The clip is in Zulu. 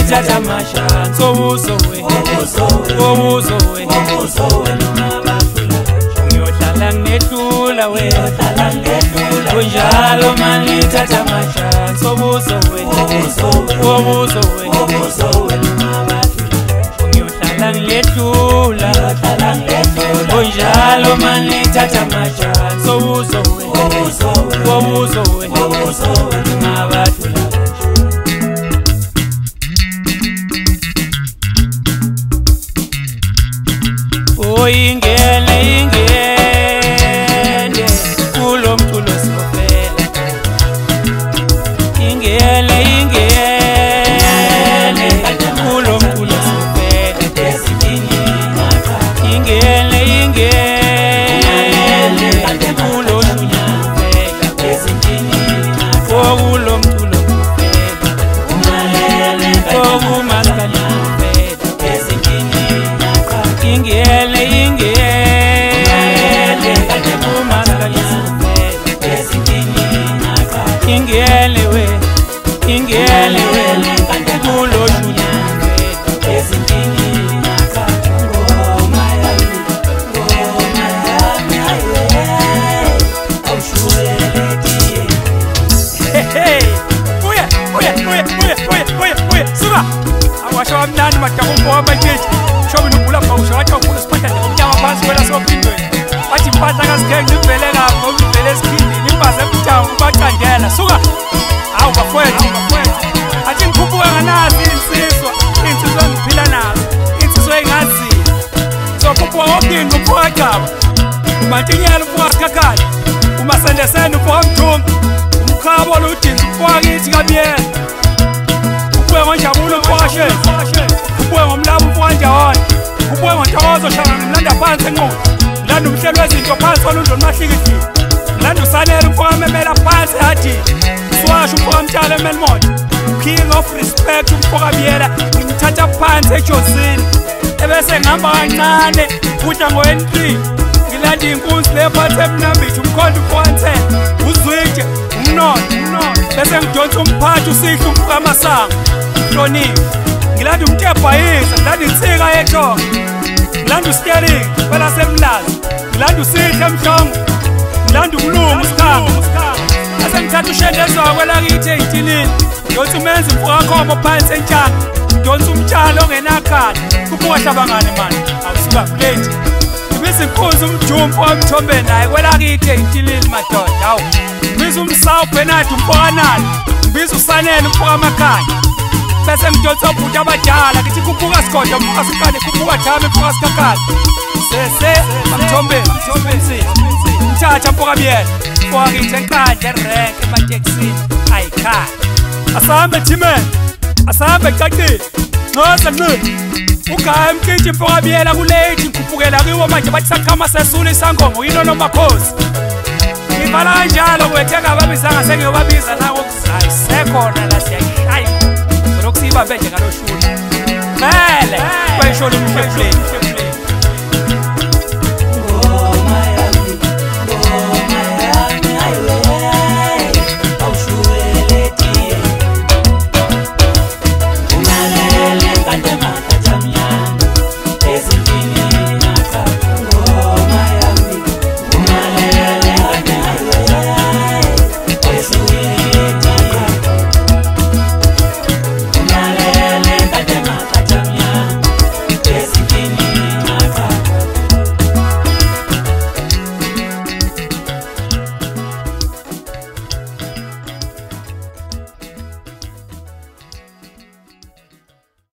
nithatha amashance obuso we ngiyohlala nginehlula we kunjalo manje nithatha amashance obuso we ngiyohlala ngilehlula kunjalo manje nithatha amashance obuso we ngabathula ingene kulo mculo sifela ingene kulo mculo sifela ingene kulo mculo sifela kulo mculo sifela okumaskani ingene kulo junya suka awasho amnani madakumbo wamajeji shobe nokula phawusha wathi ufuna siphatha ngomnyama phansi wena sophindwe wathi impahla kasigenge ivele kapho ivele esikhindini imbaza ebuthawu ubaqandela suka awu bafowethu athi ngikhuphuka nganazi insizwa ngiphila nazo insizwa engaziyo sokhuphuka okini uphuka gaba umantinyela uphuka sikhakhali umasendeseni uphuka mthungu umkhabo ludinga uphuka kithi kabiyela uphuka ngonjabulo uphuka shezi uphuka ngomlabo uphuka njawona uphuka ngontokozo shaka ngimlanda phansi enqondo ngilanda umhlelo wezinto phansi olundlo nomahlikihli ngilanda usanele uphuka memela phansi hadini swasho uphuka mtshalo emelmoto king of respect uphuka biyela ngimthatha phansi ejosini ebese ngihamba kancane kudla ngo-N3 ngilanda inkunzi lephansi emnambithi umkhonto uphuka uzwitshe umnono bese ngidonsa umphathi usihle uphuka amasango uhloniphe ngilanda umtebhayisa ngilanda insika yehlongo ngilanda usteering kwelasemlazi ngilanda usihle emhlongo ngilanda umlungu usikhanga bese ngithatha ushendezwa kwelakithi ey'tilini ngidonsa umenza uphuka khombo phansi entshanga ngidonsa umtshalo ongenakhala kuphuka hlabangane mani awusuka kuleti ngibisa inkunzi umjumpu wamthombeni naye kwelakithi ey'tilini madoda hawu ngibisa umsawu Bernard umpokanali ngibisa usanele uphuka amakhanya bese ngidonsa obhuti abadala ngithi kuphuka sigoda uphuka sikane kuphuka thame uphuka sikhakhali sese amthombeni mthatha uphuka biyela uphuka kithi enkandla erenke ematekisini ayikhaya asahambe thimeni asahambe cacile nqoza nqile ugaya mkhithi uphuka biyela kulethi ngikhuphukela kiwo manje bathi saqhama sesula isangoma yilo nomakhosi ngibhala kanjalo kwethe ngababizanga sengiyobabiza nawo okuzayo sekhona la siyashaya lokusiba benje ngaloshula vele kwesholo umhlefuleni